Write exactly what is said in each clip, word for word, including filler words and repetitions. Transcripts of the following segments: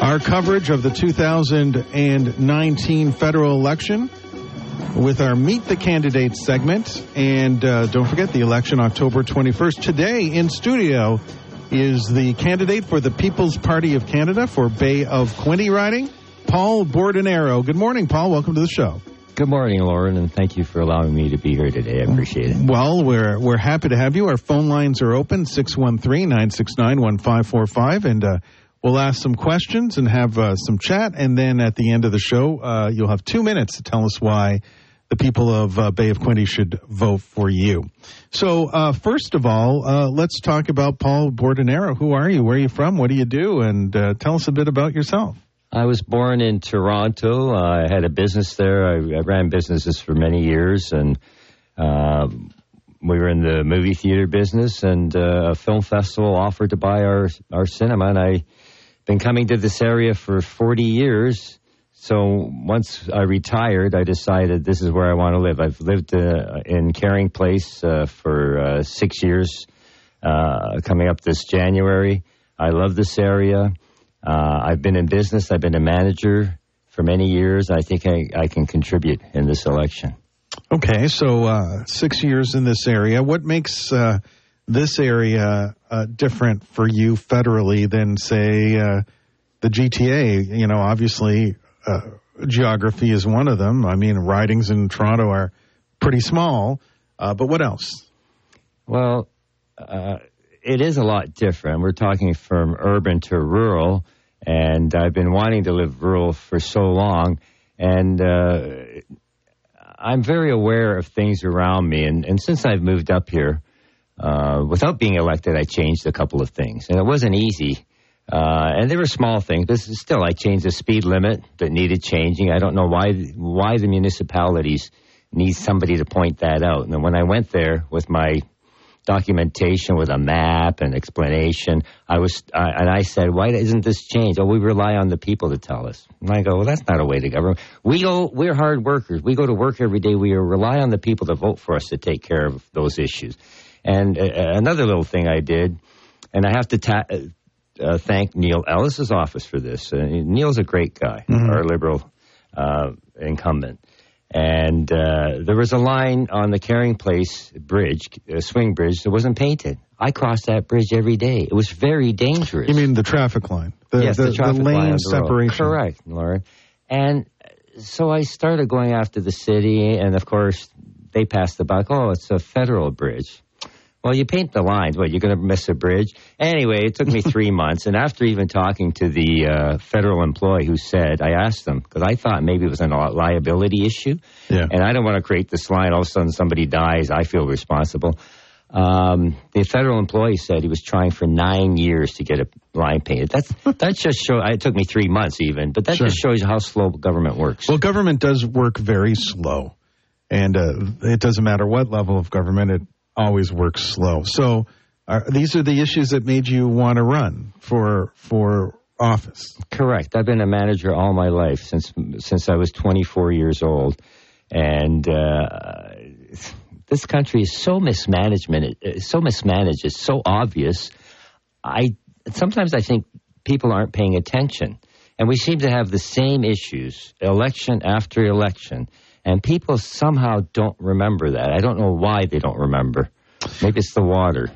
Our coverage of the two thousand nineteen federal election with our Meet the Candidates segment. And uh, don't forget the election October twenty-first. Today in studio is the candidate for the People's Party of Canada for Bay of Quinte riding, Paul Bordenero. Good morning, Paul. Welcome to the show. Good morning, Lauren, and thank you for allowing me to be here today. I appreciate it. Well, we're we're happy to have you. Our phone lines are open, six one three, nine six nine, one five four five, and uh, we'll ask some questions and have uh, some chat, and then at the end of the show, uh, you'll have two minutes to tell us why the people of uh, Bay of Quinte should vote for you. So, uh, first of all, uh, let's talk about Paul Bordenero. Who are you? Where are you from? What do you do? And uh, tell us a bit about yourself. I was born in Toronto. Uh, I had a business there. I, I ran businesses for many years, and uh, we were in the movie theater business, and uh, a film festival offered to buy our, our cinema, and I've been coming to this area for forty years. So once I retired, I decided this is where I want to live. I've lived uh, in Caring Place uh, for uh, six years, uh, coming up this January. I love this area. Uh, I've been in business. I've been a manager for many years. I think I, I can contribute in this election. Okay, so uh, six years in this area. What makes uh, this area uh, different for you federally than, say, uh, the G T A? You know, obviously, uh, geography is one of them. I mean, ridings in Toronto are pretty small. Uh, but what else? Well, uh, it is a lot different. We're talking from urban to rural. And I've been wanting to live rural for so long, and uh, I'm very aware of things around me. And, and since I've moved up here, uh, without being elected, I changed a couple of things. And it wasn't easy. Uh, and they were small things, but still, I changed the speed limit that needed changing. I don't know why why the municipalities need somebody to point that out. And when I went there with my documentation with a map and explanation, I was, uh, and I said, why isn't this changed? Oh, we rely on the people to tell us. And I go, well, that's not a way to govern. We go, we're hard workers. We go to work every day. We rely on the people to vote for us to take care of those issues. And uh, another little thing I did, and I have to ta- uh, thank Neil Ellis's office for this. Uh, Neil's a great guy, mm-hmm. our Liberal uh, incumbent. And uh, there was a line on the Caring Place bridge, uh, swing bridge, that wasn't painted. I crossed that bridge every day. It was very dangerous. You mean the traffic line? The, yes, the, the traffic the lane line separation. Correct, Lauren. And so I started going after the city, and of course, they passed the buck. Oh, it's a federal bridge. Well, you paint the lines. What, you're going to miss a bridge? Anyway, it took me three months. And after even talking to the uh, federal employee who said, I asked them, because I thought maybe it was a liability issue. Yeah. And I don't want to create this line. All of a sudden somebody dies. I feel responsible. Um, the federal employee said he was trying for nine years to get a line painted. That's, that just shows, it took me three months even, but that sure. just shows you how slow government works. Well, government does work very slow. And uh, it doesn't matter what level of government, it always works slow. So uh, these are the issues that made you want to run for for office. Correct. I've been a manager all my life since since I was twenty-four years old, and uh, this country is so mismanagement, so mismanaged. It's so obvious. I sometimes I think people aren't paying attention, and we seem to have the same issues election after election. And people somehow don't remember that. I don't know why they don't remember. Maybe it's the water.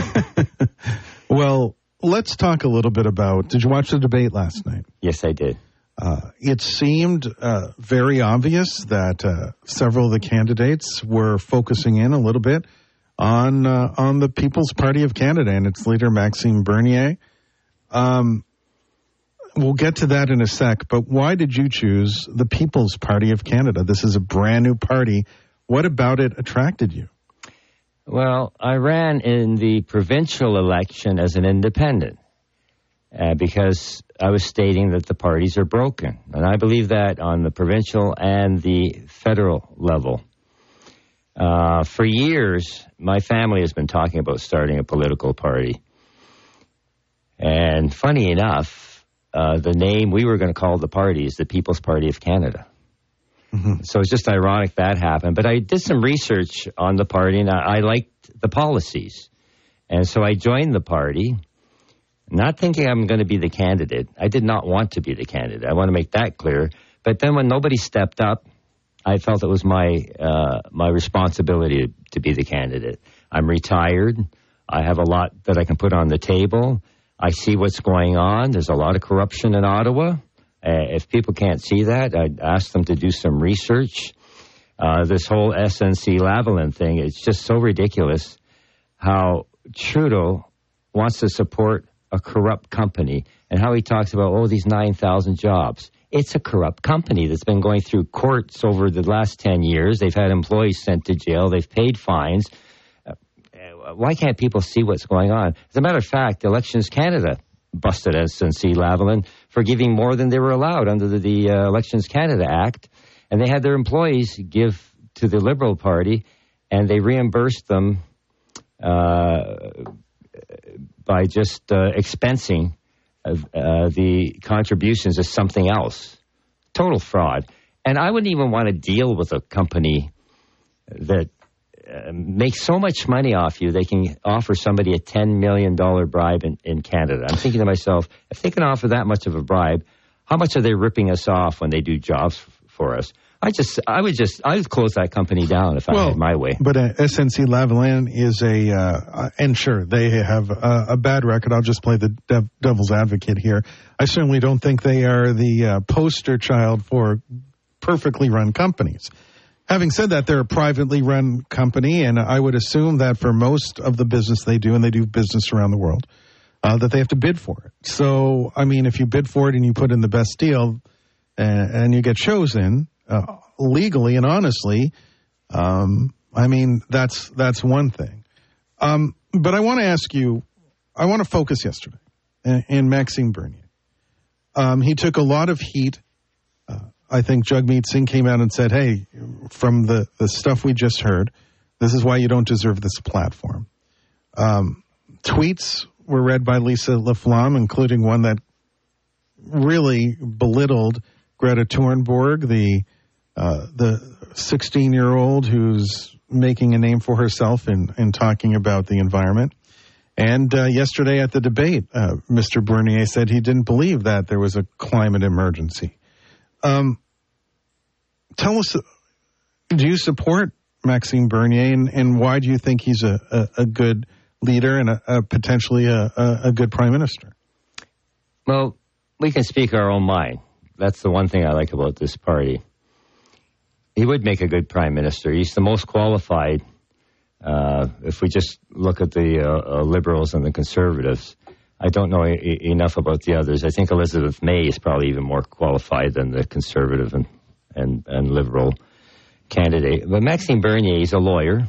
Well, let's talk a little bit about, did you watch the debate last night? Yes, I did. Uh, it seemed uh, very obvious that uh, several of the candidates were focusing in a little bit on uh, on the People's Party of Canada and its leader, Maxime Bernier. Um We'll get to that in a sec, but why did you choose the People's Party of Canada? This is a brand new party. What about it attracted you? Well, I ran in the provincial election as an independent uh, because I was stating that the parties are broken. And I believe that on the provincial and the federal level. Uh, for years, my family has been talking about starting a political party. And funny enough, Uh, the name we were going to call the party is the People's Party of Canada. Mm-hmm. So it's just ironic that happened. But I did some research on the party, and I, I liked the policies. And so I joined the party. not thinking I'm going to be the candidate. I did not want to be the candidate. I want to make that clear. But then when nobody stepped up, I felt it was my uh, my responsibility to, to be the candidate. I'm retired. I have a lot that I can put on the table. I see what's going on. There's a lot of corruption in Ottawa. Uh, if people can't see that, I'd ask them to do some research. Uh, this whole S N C Lavalin thing, it's just so ridiculous how Trudeau wants to support a corrupt company and how he talks about, oh, these nine thousand jobs. It's a corrupt company that's been going through courts over the last ten years. They've had employees sent to jail. They've paid fines. Uh, why can't people see what's going on? As a matter of fact, Elections Canada busted S N C Lavalin for giving more than they were allowed under the, the uh, Elections Canada Act. And they had their employees give to the Liberal Party, and they reimbursed them uh, by just uh, expensing uh, uh, the contributions as something else. Total fraud. And I wouldn't even want to deal with a company that uh, makes so much money off you, they can offer somebody a ten million dollars bribe in, in Canada. I'm thinking to myself, if they can offer that much of a bribe, how much are they ripping us off when they do jobs f- for us? I just, I would just, I would close that company down if well, I had my way. But uh, S N C Lavalin is a, uh, and sure, they have a, a bad record. I'll just play the dev- devil's advocate here. I certainly don't think they are the uh, poster child for perfectly run companies. Having said that, they're a privately run company, and I would assume that for most of the business they do, and they do business around the world, uh, that they have to bid for it. So, I mean, if you bid for it and you put in the best deal and, and you get chosen, Uh, legally and honestly, um, I mean, that's that's one thing. Um, but I want to ask you, I want to focus yesterday in, in Maxime Bernier. Um, he took a lot of heat. Uh, I think Jagmeet Singh came out and said, hey, from the, the stuff we just heard, this is why you don't deserve this platform. Um, tweets were read by Lisa Laflamme, including one that really belittled Greta Thunberg, the Uh, the sixteen-year-old who's making a name for herself in, in talking about the environment. And uh, yesterday at the debate, uh, Mister Bernier said he didn't believe that there was a climate emergency. Um, tell us, do you support Maxime Bernier, and, and why do you think he's a, a, a good leader and a, a potentially a, a, a good prime minister? Well, we can speak our own mind. That's the one thing I like about this party. He would make a good prime minister. He's the most qualified. Uh, if we just look at the uh, uh, Liberals and the Conservatives, I don't know e- enough about the others. I think Elizabeth May is probably even more qualified than the Conservative and, and, and Liberal candidate. But Maxime Bernier, he's a lawyer.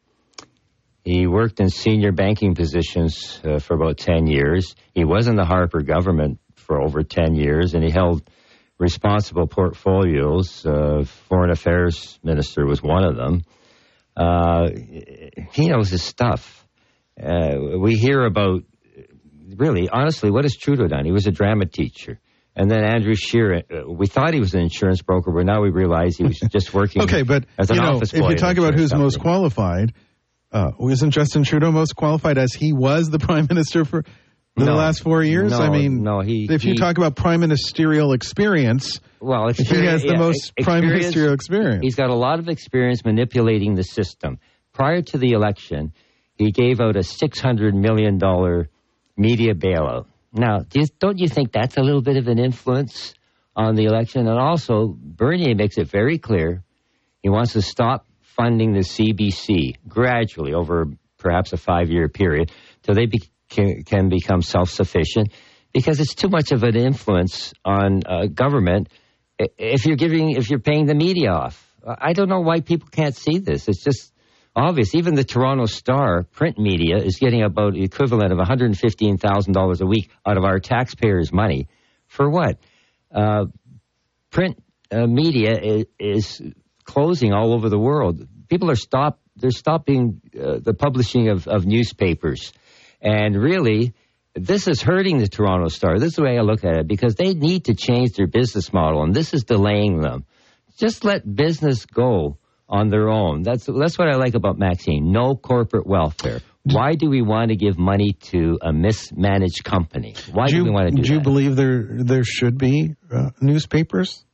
He worked in senior banking positions uh, for about ten years. He was in the Harper government for over ten years, and he held responsible portfolios. Uh, Foreign Affairs Minister was one of them. Uh, he knows his stuff. Uh, we hear about, really, honestly, what has Trudeau done? He was a drama teacher. And then Andrew Scheer, uh, we thought he was an insurance broker, but now we realize he was just working okay, but, as an you know, office boy. If you talk about who's company. most qualified, uh, isn't Justin Trudeau most qualified as he was the prime minister for the no, last four years? No, I mean, no, he, if he, you talk about prime ministerial experience, well, he has the yeah, most prime ministerial experience. He's got a lot of experience manipulating the system. Prior to the election, he gave out a six hundred million dollars media bailout. Now, do you, don't you think that's a little bit of an influence on the election? And also, Bernier makes it very clear he wants to stop funding the C B C gradually over perhaps a five-year period till they be, can, can become self-sufficient, because it's too much of an influence on uh, government if you're giving, if you're paying the media off. I don't know why people can't see this. It's just obvious. Even the Toronto Star print media is getting about the equivalent of one hundred fifteen thousand dollars a week out of our taxpayers' money. For what? Uh, print uh, media is, is closing all over the world. People are stop. They're stopping uh, the publishing of, of newspapers. And really, this is hurting the Toronto Star. This is the way I look at it, because they need to change their business model, and this is delaying them. Just let business go on their own. That's that's what I like about Maxime. No corporate welfare. Why do we want to give money to a mismanaged company? Why do, do you, we want to do, do that? Do you believe there there should be uh, newspapers?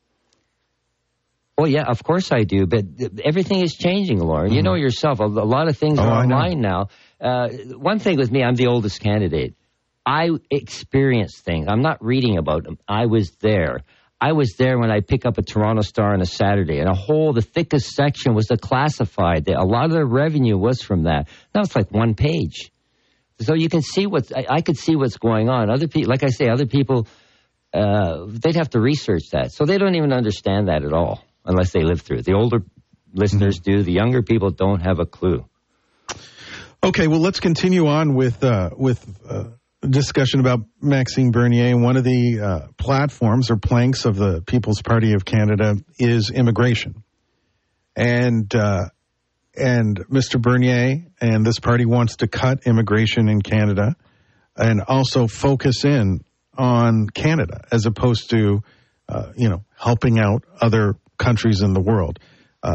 Well, yeah, of course I do, but everything is changing, Lauren. Mm-hmm. You know yourself, a, a lot of things oh, are online now. Uh, one thing with me, I'm the oldest candidate. I experience things. I'm not reading about them. I was there. I was there when I pick up a Toronto Star on a Saturday, and a whole, the thickest section was the classified. A lot of the revenue was from that. Now it's like one page. So you can see what's, I, I could see what's going on. Other people, like I say, other people, uh, they'd have to research that. So they don't even understand that at all, unless they live through it. The older listeners mm-hmm. do. The younger people don't have a clue. Okay, well, let's continue on with, uh, with, uh, discussion about Maxime Bernier. One of the uh, platforms or planks of the People's Party of Canada is immigration. And uh, and Mister Bernier and this party wants to cut immigration in Canada and also focus in on Canada as opposed to, uh, you know, helping out other countries in the world. Uh,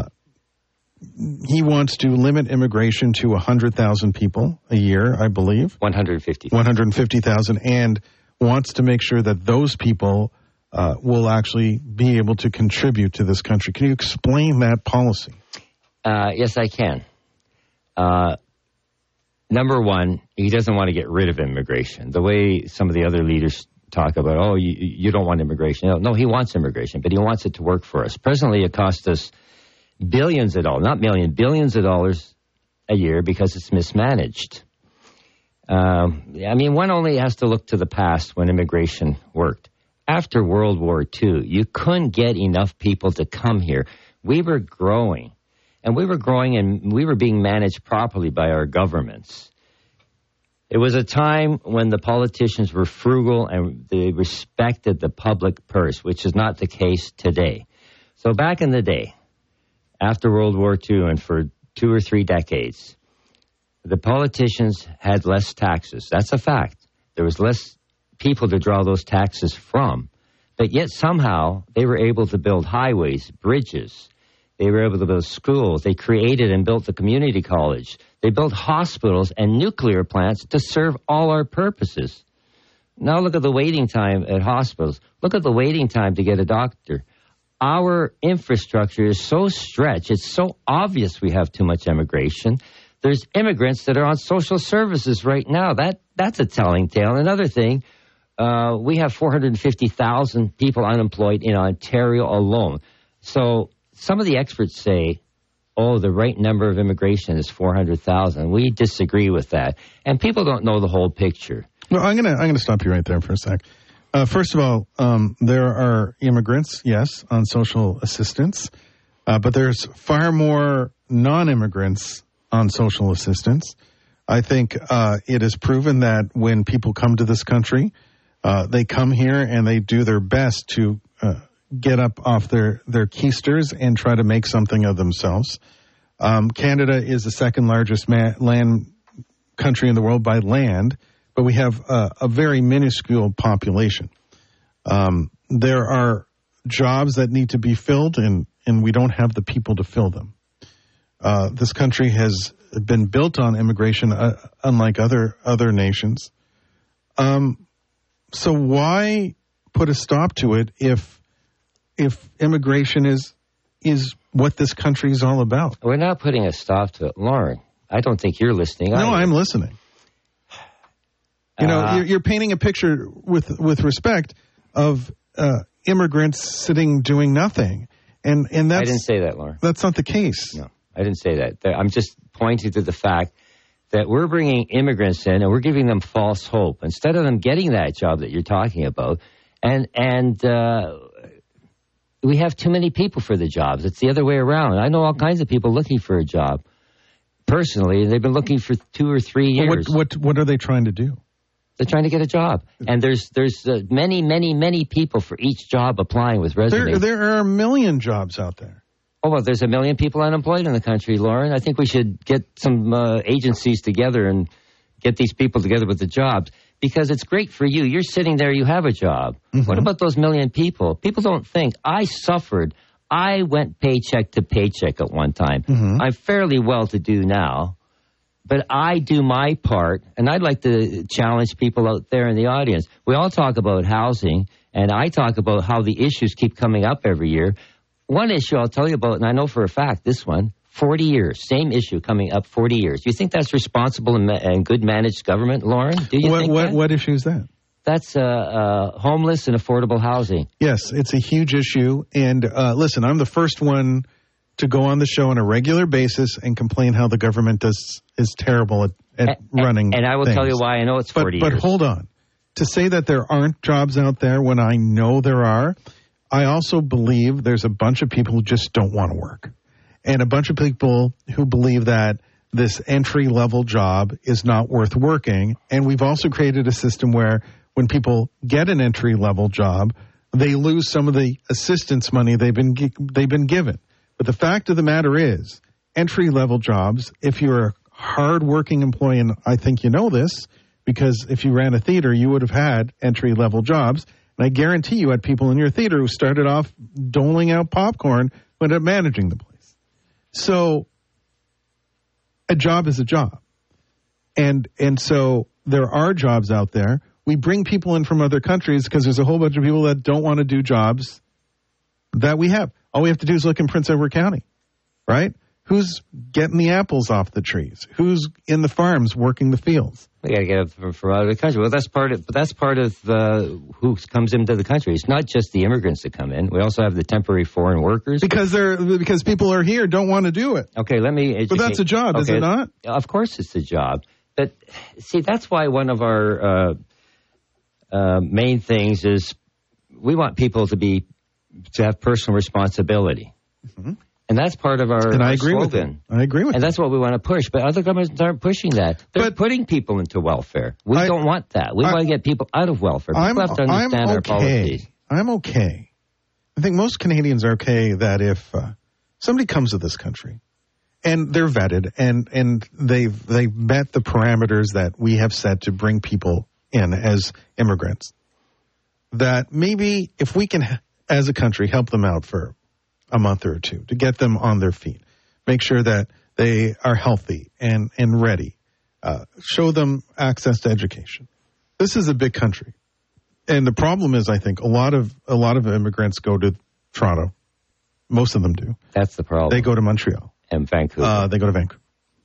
He wants to limit immigration to one hundred thousand people a year, I believe. one hundred fifty. one hundred fifty thousand, and wants to make sure that those people uh, will actually be able to contribute to this country. Can you explain that policy? Uh, yes, I can. Uh, number one, he doesn't want to get rid of immigration. The way some of the other leaders talk about, oh, you, you don't want immigration. No, no, he wants immigration, but he wants it to work for us. Presently, it costs us billions of dollars, not millions, billions of dollars a year because it's mismanaged. Um, I mean, one only has to look to the past when immigration worked. After World War Two, you couldn't get enough people to come here. We were growing, and we were growing and we were being managed properly by our governments. It was a time when the politicians were frugal and they respected the public purse, which is not the case today. So back in the day, after World War Two and for two or three decades, the politicians had less taxes. That's a fact. There was less people to draw those taxes from. But yet somehow they were able to build highways, bridges. They were able to build schools. They created and built the community college. They built hospitals and nuclear plants to serve all our purposes. Now look at the waiting time at hospitals. Look at the waiting time to get a doctor. Our infrastructure is so stretched, it's so obvious we have too much immigration. There's immigrants that are on social services right now. That That's a telling tale. Another thing, uh, we have four hundred fifty thousand people unemployed in Ontario alone. So some of the experts say, oh, the right number of immigration is four hundred thousand. We disagree with that. And people don't know the whole picture. Well, I'm going to I'm gonna stop you right there for a sec. Uh, first of all, um, there are immigrants, yes, on social assistance, uh, but there's far more non-immigrants on social assistance. I think uh, it is proven that when people come to this country, uh, they come here and they do their best to uh, get up off their, their keisters and try to make something of themselves. Um, Canada is the second largest ma- land country in the world by land, but we have a, a very minuscule population. Um, there are jobs that need to be filled, and, and we don't have the people to fill them. Uh, this country has been built on immigration, uh, unlike other other nations. Um, so why put a stop to it if if immigration is is what this country is all about? We're not putting a stop to it, Lauren. I don't think you're listening. No, I'm listening. You know, uh, you're, you're painting a picture with with respect of uh, immigrants sitting doing nothing, and and that's I didn't say that, Lauren. That's not the case. No, I didn't say that. I'm just pointing to the fact that we're bringing immigrants in and we're giving them false hope instead of them getting that job that you're talking about, and and uh, we have too many people for the jobs. It's the other way around. I know all kinds of people looking for a job. Personally, they've been looking for two or three years. What what what are they trying to do? They're trying to get a job, and there's there's uh, many, many, many people for each job applying with resumes. There, there are a million jobs out there. Oh, well, there's a million people unemployed in the country, Lauren. I think we should get some uh, agencies together and get these people together with the jobs, because it's great for you. You're sitting there, you have a job. Mm-hmm. What about those million people? People don't think. I suffered. I went paycheck to paycheck at one time. Mm-hmm. I'm fairly well-to-do now. but I do my part, and I'd like to challenge people out there in the audience. We all talk about housing, and I talk about how the issues keep coming up every year. One issue I'll tell you about, and I know for a fact, this one, forty years, same issue coming up forty years. Do you think that's responsible and, ma- and good managed government, Lauren? Do you what, think what, that? what issue is that? That's uh, uh, homeless and affordable housing. Yes, it's a huge issue. And uh, listen, I'm the first one to go on the show on a regular basis and complain how the government does is terrible at, at and, running And I will things. tell you why I know it's forty but, years. But hold on. To say that there aren't jobs out there when I know there are, I also believe there's a bunch of people who just don't want to work. And a bunch of people who believe that this entry-level job is not worth working. And we've also created a system where when people get an entry-level job, they lose some of the assistance money they've been they've been given. But the fact of the matter is, entry-level jobs, if you're a hard-working employee, and I think you know this, because if you ran a theater, you would have had entry-level jobs. And I guarantee you had people in your theater who started off doling out popcorn who ended up managing the place. So a job is a job. And and so there are jobs out there. We bring people in from other countries because there's a whole bunch of people that don't want to do jobs that we have. All we have to do is look in Prince Edward County, right? Who's getting the apples off the trees? Who's in the farms working the fields? We got to get it from, from out of the country. Well, that's part of. But that's part of uh, who comes into the country. It's not just the immigrants that come in. We also have the temporary foreign workers because they're because people are here don't want to do it. Okay, let me. Educate. But that's a job, okay. Is it not? Of course, it's a job. But see, that's why one of our uh, uh, main things is we want people to be to have personal responsibility. Mm-hmm. And that's part of our, and I our agree slogan. With you. I agree with And you. that's what we want to push. But other governments aren't pushing that. They're but, putting people into welfare. We I, don't want that. We I, want to get people out of welfare. People I'm, have to understand I'm okay. our policies. I'm okay. I think most Canadians are okay that if uh, somebody comes to this country and they're vetted and, and they've, they've met the parameters that we have set to bring people in as immigrants, that maybe if we can, as a country, help them out for a month or two to get them on their feet, make sure that they are healthy and, and ready, uh, show them access to education. This is a big country. And the problem is, I think, a lot of a lot of immigrants go to Toronto. Most of them do. That's the problem. They go to Montreal. And Vancouver. Uh, they go to Vancouver.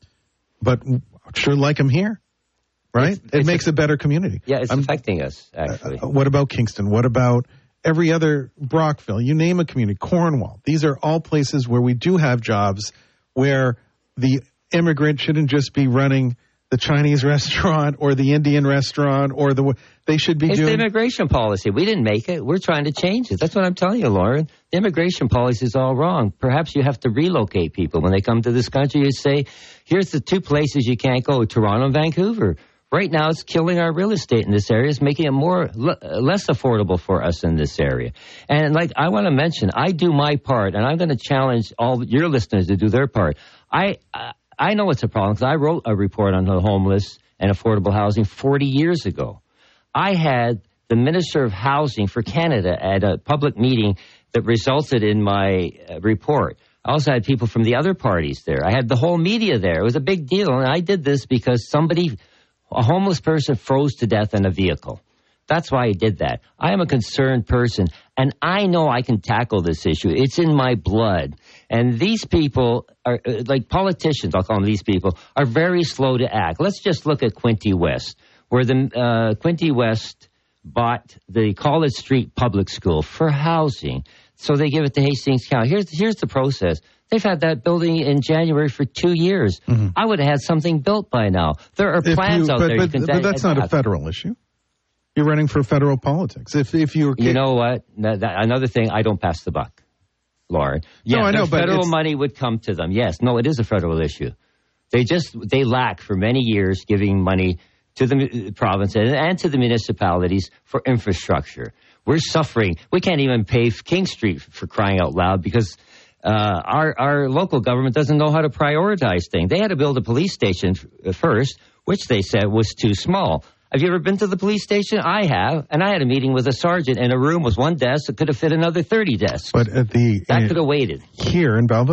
But sure like them here, right? It's, it it's makes a, a better community. Yeah, it's I'm, affecting us, actually. Uh, what about Kingston? What about every other Brockville, you name a community, Cornwall. These are all places where we do have jobs where the immigrant shouldn't just be running the Chinese restaurant or the Indian restaurant or the, they should be it's doing. It's the immigration policy. We didn't make it. We're trying to change it. That's what I'm telling you, Lauren. The immigration policy is all wrong. Perhaps you have to relocate people. When they come to this country, you say, here's the two places you can't go, Toronto and Vancouver. Right now, it's killing our real estate in this area. It's making it more less affordable for us in this area. And like I want to mention, I do my part, and I'm going to challenge all your listeners to do their part. I I know it's a problem because I wrote a report on the homeless and affordable housing forty years ago. I had the Minister of Housing for Canada at a public meeting that resulted in my report. I also had people from the other parties there. I had the whole media there. It was a big deal, and I did this because somebody... A homeless person froze to death in a vehicle. That's why I did that. I am a concerned person, and I know I can tackle this issue. It's in my blood. And these people are, like politicians, I'll call them these people, are very slow to act. Let's just look at Quinte West, where the uh, Quinte West bought the College Street Public School for housing. So they give it to Hastings County. Here's, here's the process. They've had that building in January for two years. Mm-hmm. I would have had something built by now. There are plans you, out but, there. But, you can but that's not a federal issue. You're running for federal politics. If if you you know what, another thing, I don't pass the buck, Lauren. Yeah, no, I know, but federal money would come to them. Yes, no, it is a federal issue. They just they lack for many years giving money to the provinces and to the municipalities for infrastructure. We're suffering. We can't even pave King Street for crying out loud because. Uh, our, our local government doesn't know how to prioritize things. They had to build a police station f- first, which they said was too small. Have you ever been to the police station? I have, and I had a meeting with a sergeant in a room with one desk that could have fit another thirty desks. But at the that uh, could have waited. Here in Belleville?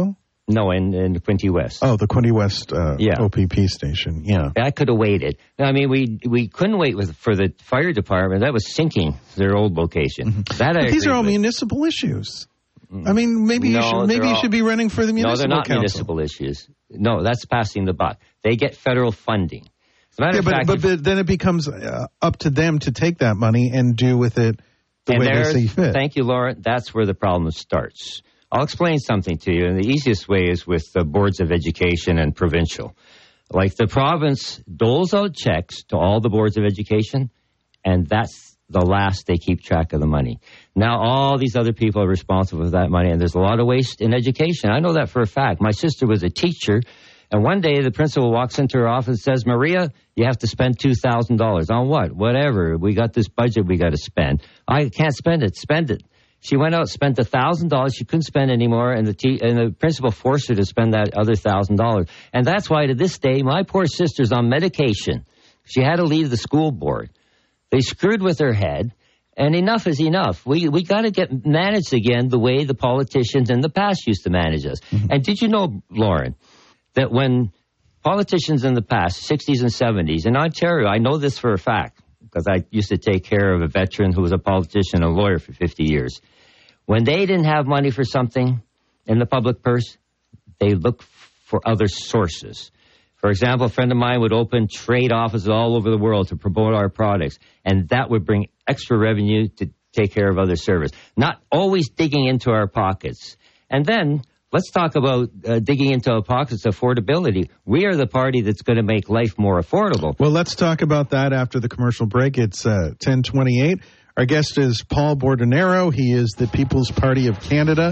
No, in, in Quinte West. Oh, the Quinte West uh, yeah. O P P station, yeah. That could have waited. I mean, we we couldn't wait with, for the fire department. That was sinking their old location. Mm-hmm. That I but these are all with. municipal issues. I mean, maybe no, you should maybe you all, should be running for the municipal council. No, they're not council. municipal issues. No, that's passing the buck. They get federal funding. As a matter yeah, of but, fact, but, but then it becomes uh, up to them to take that money and do with it the and way they see fit. Thank you, Laura. That's where the problem starts. I'll explain something to you, and the easiest way is with the boards of education and provincial. Like the province doles out checks to all the boards of education, and that's the last they keep track of the money. Now all these other people are responsible for that money, and there's a lot of waste in education. I know that for a fact. My sister was a teacher, and one day the principal walks into her office and says, Maria, you have to spend two thousand dollars. On what? Whatever. We got this budget we got to spend. I can't spend it. Spend it. She went out, spent one thousand dollars. She couldn't spend anymore, and the te- and the principal forced her to spend that other one thousand dollars. And that's why, to this day, my poor sister's on medication. She had to leave the school board. They screwed with her head, and enough is enough. We we got to get managed again the way the politicians in the past used to manage us. Mm-hmm. And did you know, Lauren, that when politicians in the past, sixties and seventies, in Ontario, I know this for a fact, because I used to take care of a veteran who was a politician and a lawyer for fifty years. When they didn't have money for something in the public purse, they looked for other sources. For example, a friend of mine would open trade offices all over the world to promote our products, and that would bring extra revenue to take care of other service. Not always digging into our pockets. And then let's talk about uh, digging into our pockets, affordability. We are the party that's going to make life more affordable. Well, let's talk about that after the commercial break. It's uh, ten twenty-eight. Our guest is Paul Bordonaro. He is the People's Party of Canada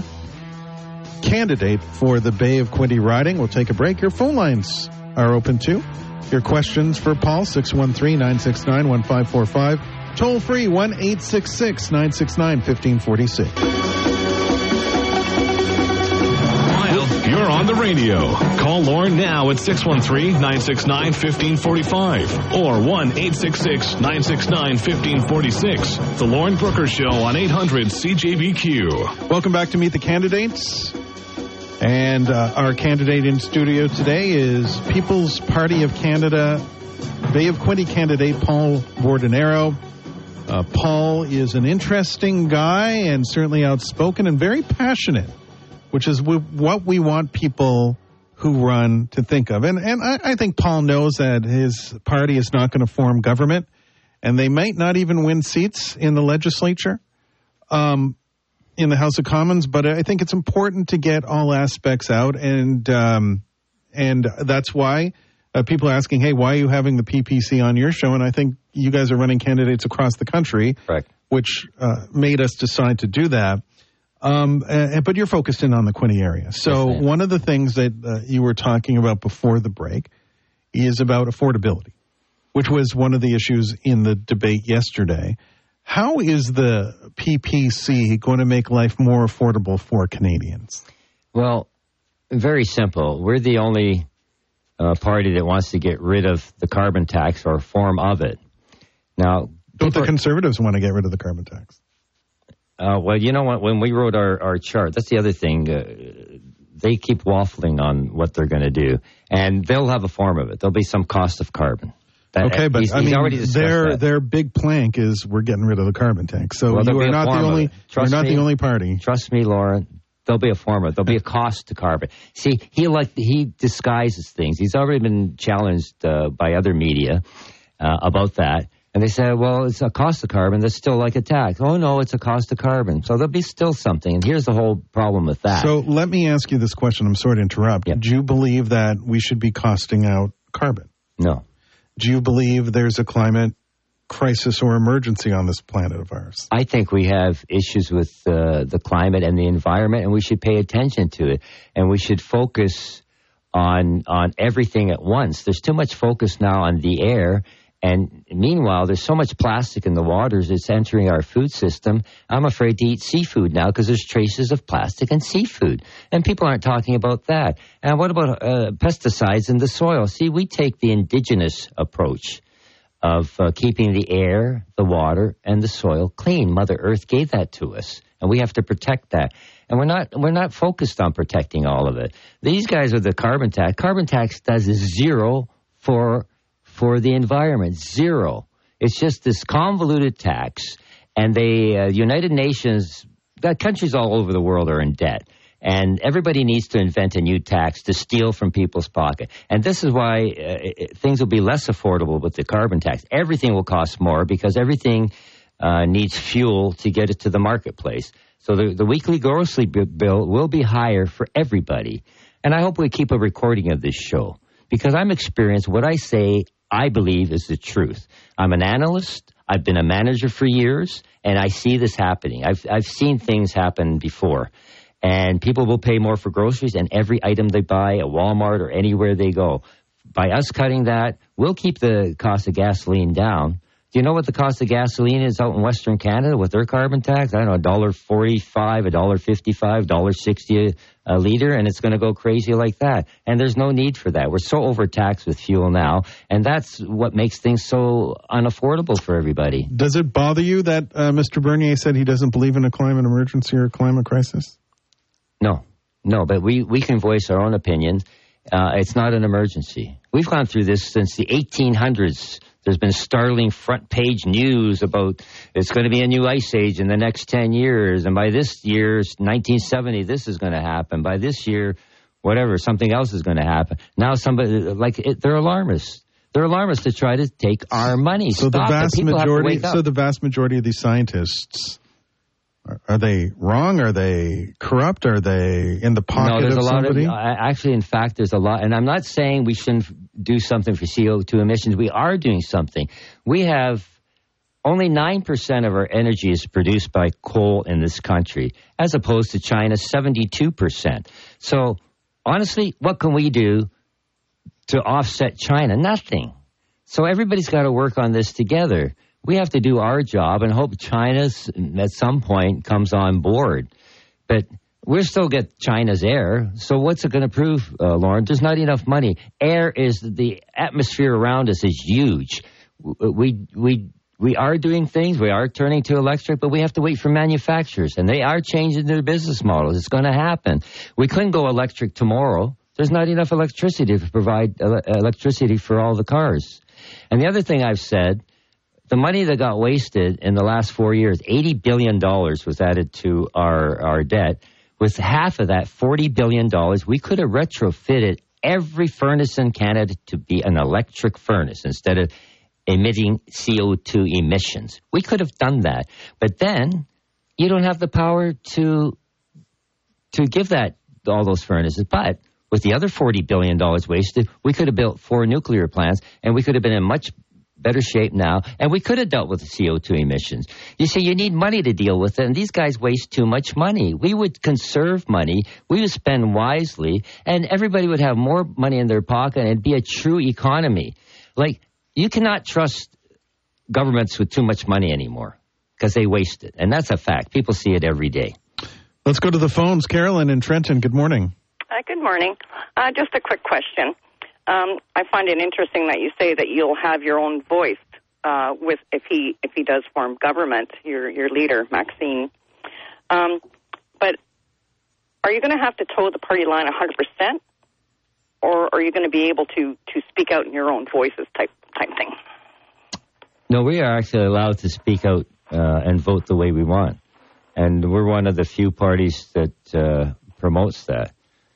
candidate for the Bay of Quinte riding. We'll take a break. Your phone lines are open too. Your questions for Paul, six one three, nine six nine, one five four five. Toll free, one eight six six, nine six nine, one five four six. You're on the radio. Call Lauren now at six one three, nine six nine, one five four five or one eight six six, nine six nine, one five four six. The Lauren Brooker Show on eight hundred C J B Q. Welcome back to Meet the Candidates. And uh, our candidate in studio today is People's Party of Canada Bay of Quinte candidate Paul Bordonaro. Uh, Paul is an interesting guy and certainly outspoken and very passionate, which is w- what we want people who run to think of. And and I, I think Paul knows that his party is not going to form government, and they might not even win seats in the legislature, um, in the House of Commons. But I think it's important to get all aspects out, and um, and that's why uh, people are asking, hey, why are you having the P P C on your show? And I think you guys are running candidates across the country, correct, which uh, made us decide to do that. Um, uh, but you're focused in on the Quinte area. So yes, one of the things that uh, you were talking about before the break is about affordability, which was one of the issues in the debate yesterday. How is the P P C going to make life more affordable for Canadians? Well, very simple. We're the only uh, party that wants to get rid of the carbon tax or a form of it. Now, don't the Conservatives want to get rid of the carbon tax? Uh, well, you know what? When we wrote our, our chart, that's the other thing. Uh, they keep waffling on what they're going to do, and they'll have a form of it. There'll be some cost of carbon. That, okay, but he's, I he's mean, already their that. their big plank is we're getting rid of the carbon tax. So well, you are not the only. You're not me, the only party. Trust me, Lauren. There'll be a form of it. There'll be a cost to carbon. See, he like he disguises things. He's already been challenged uh, by other media uh, about that. And they say, well, it's a cost of carbon. That's still like a tax. Oh, no, it's a cost of carbon. So there'll be still something. And here's the whole problem with that. So let me ask you this question. I'm sorry to interrupt. Yep. Do you believe that we should be costing out carbon? No. Do you believe there's a climate crisis or emergency on this planet of ours? I think we have issues with uh, the climate and the environment, and we should pay attention to it. And we should focus on on everything at once. There's too much focus now on the air. And meanwhile, there's so much plastic in the waters, it's entering our food system. I'm afraid to eat seafood now because there's traces of plastic in seafood. And people aren't talking about that. And what about uh, pesticides in the soil? See, we take the indigenous approach of uh, keeping the air, the water, and the soil clean. Mother Earth gave that to us, and we have to protect that. And we're not we're not focused on protecting all of it. These guys with the carbon tax, carbon tax does zero for for the environment, zero. It's just this convoluted tax, and the uh, United Nations, the countries all over the world are in debt. And everybody needs to invent a new tax to steal from people's pocket. And this is why uh, things will be less affordable with the carbon tax. Everything will cost more because everything uh, needs fuel to get it to the marketplace. So the, the weekly grocery bill will be higher for everybody. And I hope we keep a recording of this show because I'm experienced. What I say, I believe, is the truth. I'm an analyst. I've been a manager for years, and I see this happening. I've I've seen things happen before. And people will pay more for groceries and every item they buy at Walmart or anywhere they go. By us cutting that, we'll keep the cost of gasoline down. Do you know what the cost of gasoline is out in Western Canada with their carbon tax? I don't know, one dollar forty-five, one dollar fifty-five, one dollar sixty a, a liter, and it's going to go crazy like that. And there's no need for that. We're so overtaxed with fuel now, and that's what makes things so unaffordable for everybody. Does it bother you that uh, Mister Bernier said he doesn't believe in a climate emergency or a climate crisis? No, no, but we, we can voice our own opinions. Uh, it's not an emergency. We've gone through this since the eighteen hundreds. There's been startling front page news about it's going to be a new ice age in the next ten years. And by this year, nineteen seventy, this is going to happen. By this year, whatever, something else is going to happen. Now somebody, like, it, they're alarmists. They're alarmists to try to take our money. So Stop the vast it. People majority, have to wake up. so the vast majority of these scientists, are they wrong? Are they corrupt? Are they in the pocket no, there's of a lot somebody? of, actually, in fact, there's a lot. And I'm not saying we shouldn't do something for C O two emissions. We are doing something. We have only nine percent of our energy is produced by coal in this country, as opposed to China's seventy-two percent. So, honestly, what can we do to offset China? Nothing. So everybody's got to work on this together. We have to do our job and hope China at some point comes on board. But we'll still get China's air. So what's it going to prove, uh, Lauren? There's not enough money. Air is, the atmosphere around us is huge. We, we, we are doing things. We are turning to electric, but we have to wait for manufacturers. And they are changing their business models. It's going to happen. We couldn't go electric tomorrow. There's not enough electricity to provide ele- electricity for all the cars. And the other thing I've said, the money that got wasted in the last four years, eighty billion dollars was added to our, our debt. With half of that, forty billion dollars, we could have retrofitted every furnace in Canada to be an electric furnace instead of emitting C O two emissions. We could have done that. But then you don't have the power to to give that all those furnaces. But with the other forty billion dollars wasted, we could have built four nuclear plants, and we could have been in much better shape now, and we could have dealt with the C O two emissions. You see, you need money to deal with it, and these guys waste too much money. We would conserve money, we would spend wisely, and everybody would have more money in their pocket, and it'd be a true economy. Like, you cannot trust governments with too much money anymore, because they waste it, and that's a fact. People see it every day. Let's go to the phones. Carolyn in Trenton, good morning. Uh, good morning. Uh, just a quick question. Um, I find it interesting that you say that you'll have your own voice uh, with if he if he does form government, your your leader, Maxine. Um, but are you going to have to toe the party line one hundred percent, or are you going to be able to, to speak out in your own voices type type thing? No, we are actually allowed to speak out uh, and vote the way we want, and we're one of the few parties that uh, promotes that.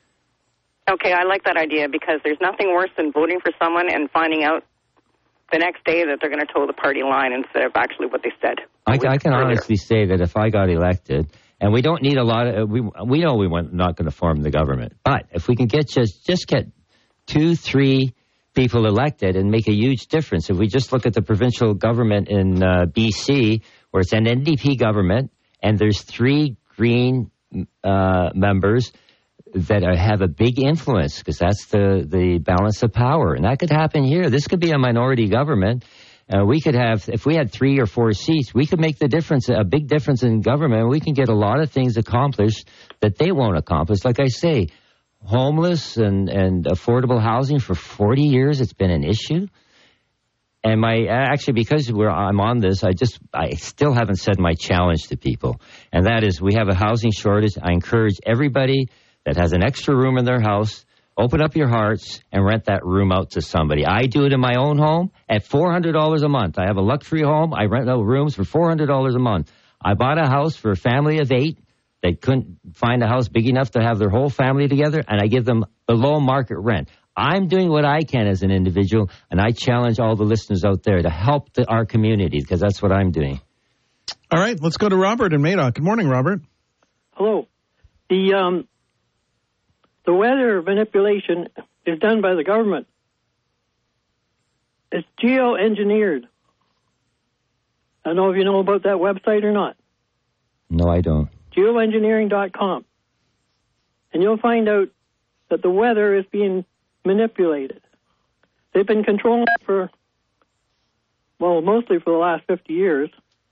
Okay, I like that idea because there's nothing worse than voting for someone and finding out the next day that they're going to toe the party line instead of actually what they said. I, I can earlier. honestly say that if I got elected, and we don't need a lot of, we we know we want not going to form the government, but if we can get just just get two, three people elected and make a huge difference. If we just look at the provincial government in uh, B C, where it's an N D P government, and there's three Green uh, members that are, have a big influence, because that's the, the balance of power. And that could happen here. This could be a minority government. Uh, we could have, if we had three or four seats, we could make the difference, a big difference in government. We can get a lot of things accomplished that they won't accomplish. Like I say, homeless and, and affordable housing for forty years, it's been an issue. And my actually, because we're, I'm on this, I just I still haven't said my challenge to people, and that is we have a housing shortage. I encourage everybody that has an extra room in their house, open up your hearts and rent that room out to somebody. I do it in my own home at four hundred dollars a month. I have a luxury home. I rent out rooms for four hundred dollars a month. I bought a house for a family of eight. They couldn't find a house big enough to have their whole family together, and I give them below market rent. I'm doing what I can as an individual, and I challenge all the listeners out there to help the, our community, because that's what I'm doing. All right, let's go to Robert in Madoc. Good morning, Robert. Hello. The um, the weather manipulation is done by the government. It's geoengineered. I don't know if you know about that website or not. No, I don't. geoengineering dot com. And you'll find out that the weather is being manipulated. They've been controlling it for, well, mostly for the last fifty years.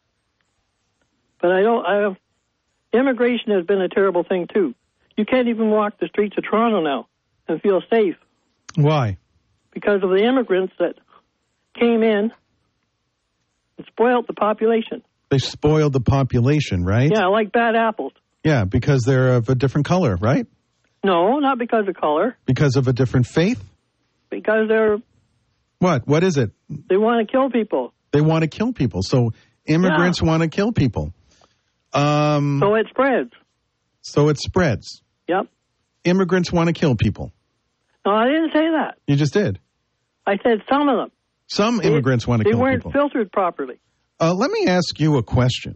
But I don't, I have, immigration has been a terrible thing, too. You can't even walk the streets of Toronto now and feel safe. Why? Because of the immigrants that came in and spoiled the population. They spoiled the population, right? Yeah, like bad apples. Yeah, because they're of a different color, right? No, not because of color. Because of a different faith? Because they're... What? What is it? They want to kill people. They want to kill people. So immigrants yeah. want to kill people. Um, so it spreads. So it spreads. Yep. Immigrants want to kill people. No, I didn't say that. You just did. I said some of them. Some they, immigrants want to kill people. They weren't filtered properly. Uh, let me ask you a question.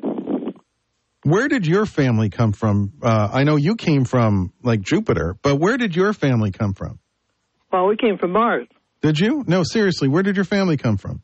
Where did your family come from? Uh, I know you came from, like, Jupiter, but where did your family come from? Well, we came from Mars. Did you? No, seriously, where did your family come from?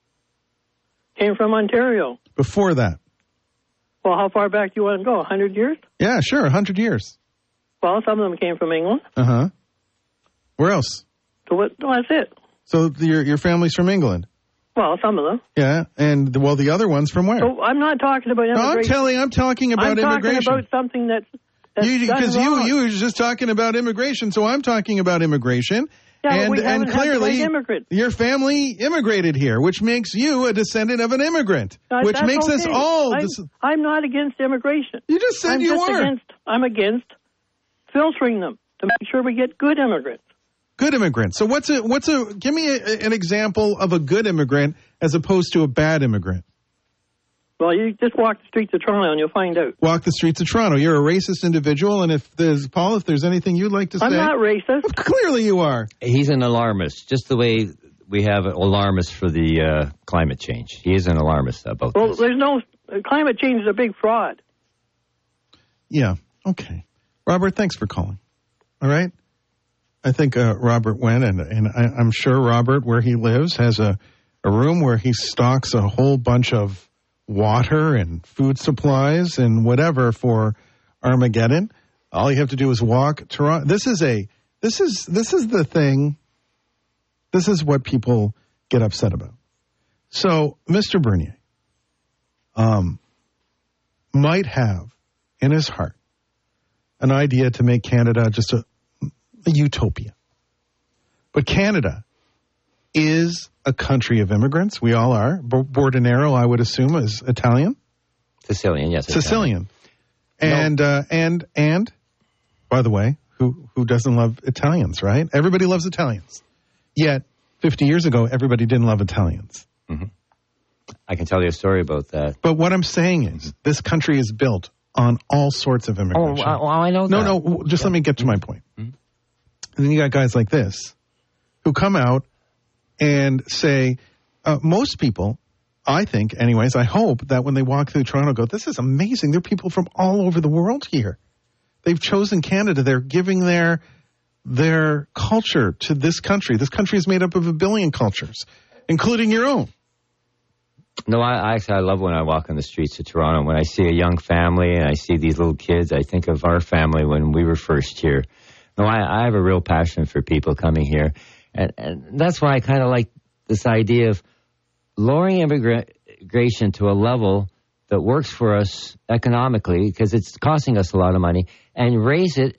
Came from Ontario. Before that? Well, how far back do you want to go? one hundred years? Yeah, sure, one hundred years. Well, some of them came from England. Uh-huh. Where else? So what? Well, that's it. So your your family's from England? Well, some of them. Yeah, and, well, the other one's from where? So I'm not talking about immigration. No, I'm telling, I'm talking about I'm immigration. I'm talking about something that's, that's you, Because you, you were just talking about immigration, so I'm talking about immigration. Yeah, and, but we haven't and clearly, had immigrants. Your family immigrated here, which makes you a descendant of an immigrant, uh, which makes okay. us all... I'm, dis- I'm not against immigration. You just said I'm you just were. Against, I'm against filtering them to make sure we get good immigrants. Good immigrant. So what's a what's a give me a, an example of a good immigrant as opposed to a bad immigrant? Well, you just walk the streets of Toronto and you'll find out. Walk the streets of Toronto. You're a racist individual, and if there's Paul, if there's anything you'd like to say, I'm not racist. Clearly, you are. He's an alarmist, just the way we have alarmists for the uh, climate change. He is an alarmist about well, this. Well, there's no climate change is a big fraud. Yeah. Okay. Robert, thanks for calling. All right. I think uh, Robert went, and, and I, I'm sure Robert, where he lives, has a, a room where he stocks a whole bunch of water and food supplies and whatever for Armageddon. All you have to do is walk Toronto. This is a this is this is the thing. This is what people get upset about. So, Mister Bernier um, might have in his heart an idea to make Canada just a a utopia. But Canada is a country of immigrants. We all are. B- Bordenero, I would assume, is Italian. Sicilian, yes. Sicilian. And, no. uh, and, and, by the way, who, who doesn't love Italians, right? Everybody loves Italians. Yet, fifty years ago, everybody didn't love Italians. Mm-hmm. I can tell you a story about that. But what I'm saying is, this country is built on all sorts of immigration. Oh, well, I know no, that. No, no, just yeah. let me get to my point. Mm-hmm. And then you got guys like this who come out and say, uh, most people, I think, anyways, I hope that when they walk through Toronto go, this is amazing. There are people from all over the world here. They've chosen Canada. They're giving their their culture to this country. This country is made up of a billion cultures, including your own. No, I, I actually I love when I walk on the streets of Toronto. When I see a young family and I see these little kids, I think of our family when we were first here. No, I, I have a real passion for people coming here. And, and that's why I kind of like this idea of lowering immigration to a level that works for us economically, because it's costing us a lot of money, and raise it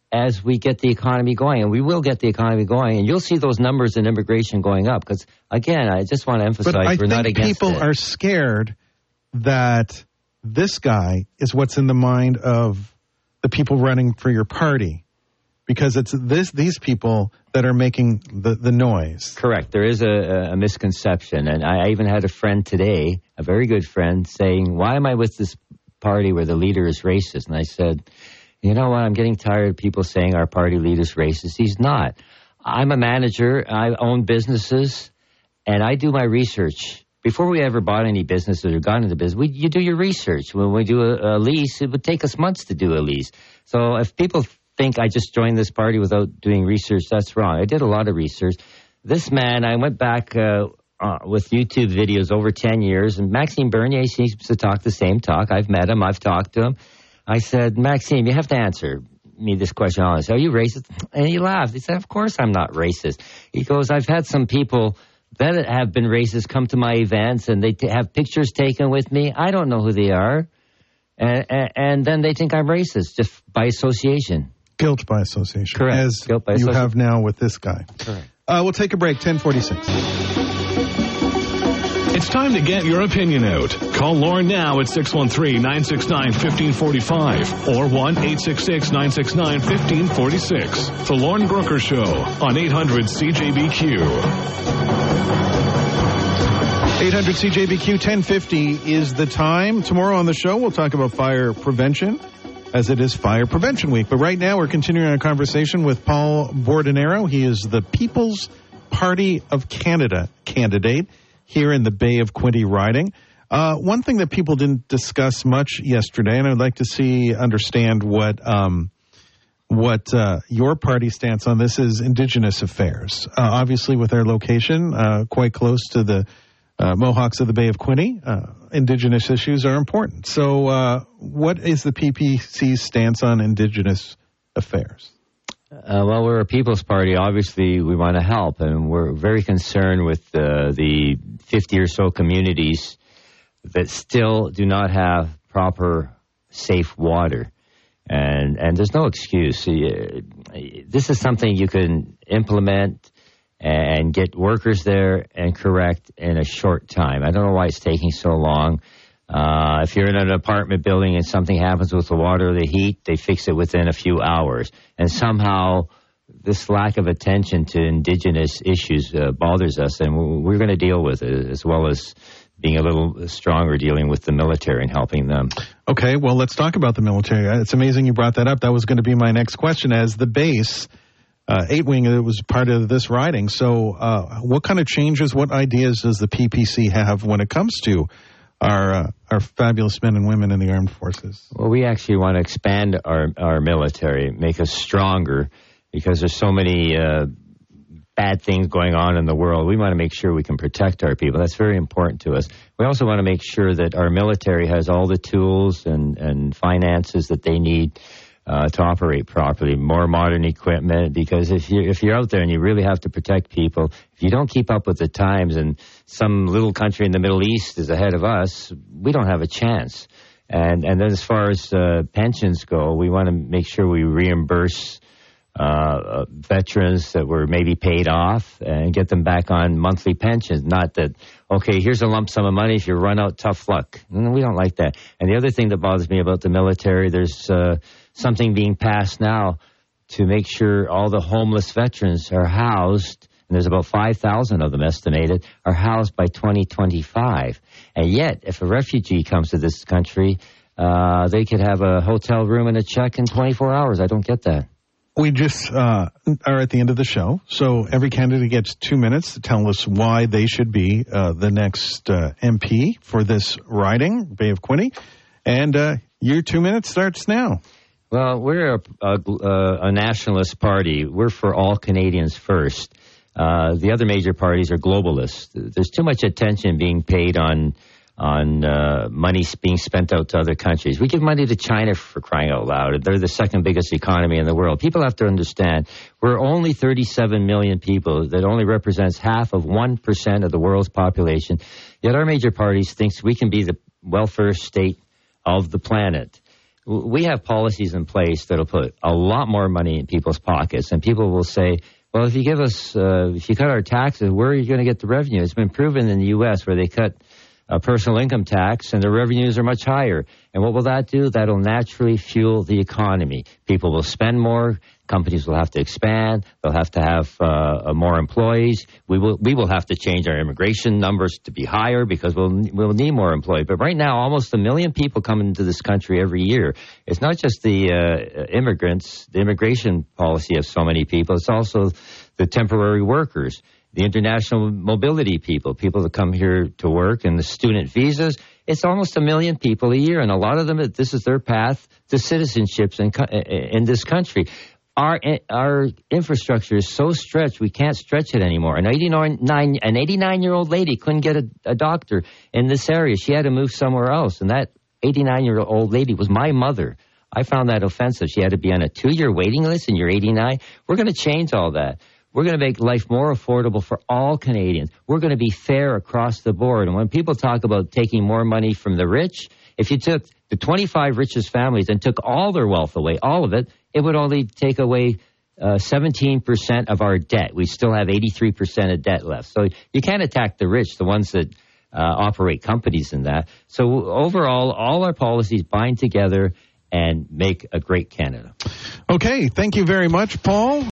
as we get the economy going, and we will get the economy going, and you'll see those numbers in immigration going up. Because, again, I just want to emphasize but I we're think not against people it. are scared that this guy is what's in the mind of the people running for your party, because it's this these people that are making the, the noise. Correct. There is a, a misconception, and I even had a friend today, a very good friend, saying, why am I with this party where the leader is racist? And I said, you know what, I'm getting tired of people saying our party leader is racist. He's not. I'm a manager. I own businesses, and I do my research. Before we ever bought any businesses or got into business, we, you do your research. When we do a, a lease, it would take us months to do a lease. So if people think I just joined this party without doing research, that's wrong. I did a lot of research. This man, I went back uh, uh, with YouTube videos over ten years, and Maxime Bernier seems to talk the same talk. I've met him. I've talked to him. I said, Maxime, you have to answer me this question honestly. Are you racist? And he laughed. He said, of course I'm not racist. He goes, I've had some people that have been racist come to my events, and they t- have pictures taken with me. I don't know who they are. And, and, and then they think I'm racist just by association. Guilt by association. Correct. As Guilt by you association. have now with this guy. Correct. Uh, we'll take a break, ten forty-six. It's time to get your opinion out. Call Lauren now at six one three, nine six nine, one five four five or one eight six six, nine six nine, one five four six. The Lauren Brooker Show on eight hundred C J B Q. eight hundred C J B Q, ten fifty is the time. Tomorrow on the show, we'll talk about fire prevention, as it is Fire Prevention Week. But right now, we're continuing our conversation with Paul Bordonaro. He is the People's Party of Canada candidate here in the Bay of Quinte riding. Uh, one thing that people didn't discuss much yesterday, and I'd like to see, understand what um, what uh, your party stance on this is, Indigenous affairs. Uh, obviously, with our location uh, quite close to the uh, Mohawks of the Bay of Quinte, uh, Indigenous issues are important. So uh, what is the P P C's stance on Indigenous affairs? Uh, well, we're a People's Party. Obviously, we want to help, and we're very concerned with uh, the fifty or so communities that still do not have proper, safe water. And and there's no excuse. This is something you can implement and get workers there and correct in a short time. I don't know why it's taking so long. Uh, if you're in an apartment building and something happens with the water or the heat, they fix it within a few hours. And somehow this lack of attention to Indigenous issues uh, bothers us, and we're going to deal with it, as well as being a little stronger dealing with the military and helping them. Okay, well, let's talk about the military. It's amazing you brought that up. That was going to be my next question. As the base, uh, eight-wing, it was part of this riding. So uh, what kind of changes, what ideas does the P P C have when it comes to our uh, our fabulous men and women in the armed forces? Well, we actually want to expand our, our military, make us stronger, because there's so many uh, bad things going on in the world. We want to make sure we can protect our people. That's very important to us. We also want to make sure that our military has all the tools and, and finances that they need uh, to operate properly, more modern equipment, because if you're, if you're out there and you really have to protect people, if you don't keep up with the times and some little country in the Middle East is ahead of us, we don't have a chance. And, and then as far as uh, pensions go, we want to make sure we reimburse Uh, veterans that were maybe paid off and get them back on monthly pensions. Not that, okay, here's a lump sum of money. If you run out, tough luck. No, we don't like that. And the other thing that bothers me about the military, there's uh, something being passed now to make sure all the homeless veterans are housed, and there's about five thousand of them estimated, are housed by twenty twenty-five. And yet, if a refugee comes to this country, uh, they could have a hotel room and a check in twenty-four hours. I don't get that. We just uh, are at the end of the show, so every candidate gets two minutes to tell us why they should be uh, the next uh, M P for this riding, Bay of Quinte. And uh, your two minutes starts now. Well, we're a, a, a nationalist party. We're for all Canadians first. Uh, the other major parties are globalists. There's too much attention being paid on on uh, money being spent out to other countries. We give money to China, for crying out loud. They're the second biggest economy in the world. People have to understand we're only thirty-seven million people. That only represents half of one percent of the world's population. Yet our major parties thinks we can be the welfare state of the planet. we have policies in place that'll put a lot more money in people's pockets, and people will say, well, if you give us, uh, if you cut our taxes, where are you going to get the revenue? It's been proven in the U S where they cut uh, personal income tax and the revenues are much higher. And what will that do? That'll naturally fuel the economy. People will spend more. Companies will have to expand. They'll have to have uh, more employees. We will we will have to change our immigration numbers to be higher because we'll we'll need more employees. But right now, almost a million people come into this country every year. It's not just the uh, immigrants, the immigration policy of so many people. It's also the temporary workers, the international mobility people, people that come here to work, and the student visas. It's almost a million people a year, and a lot of them, this is their path to citizenships in in this country. Our our infrastructure is so stretched, we can't stretch it anymore. An eighty-nine an eighty-nine-year-old lady couldn't get a, a doctor in this area. She had to move somewhere else, and that eighty-nine-year-old lady was my mother. I found that offensive. She had to be on a two-year waiting list, and you're eighty-nine. We're going to change all that. We're going to make life more affordable for all Canadians. We're going to be fair across the board. And when people talk about taking more money from the rich, if you took the twenty-five richest families and took all their wealth away, all of it, it would only take away uh, seventeen percent of our debt. We still have eighty-three percent of debt left. So you can't attack the rich, the ones that uh, operate companies in that. So overall, all our policies bind together and make a great Canada. Okay, thank you very much, Paul.